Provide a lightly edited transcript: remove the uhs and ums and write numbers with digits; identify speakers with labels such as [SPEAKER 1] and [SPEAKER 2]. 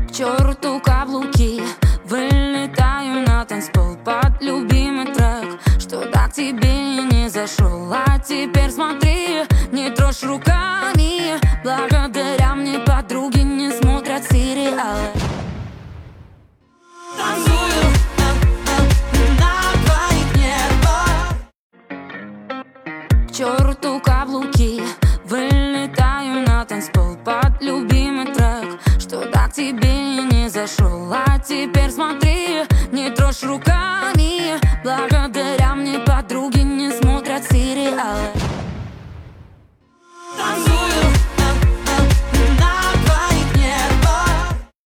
[SPEAKER 1] К черту каблуки, вылетаю на танцпол под любимый трек, что так тебе и не зашел. А теперь смотри, не трожь руками, благодаря мне подруги не смотрят сериалы. Танцую на твоих нервах. К черту каблуки, вылетаю на танцпол под любимый трек, что так тебе и не зашел. А теперь смотри, не трожь руками, благодаря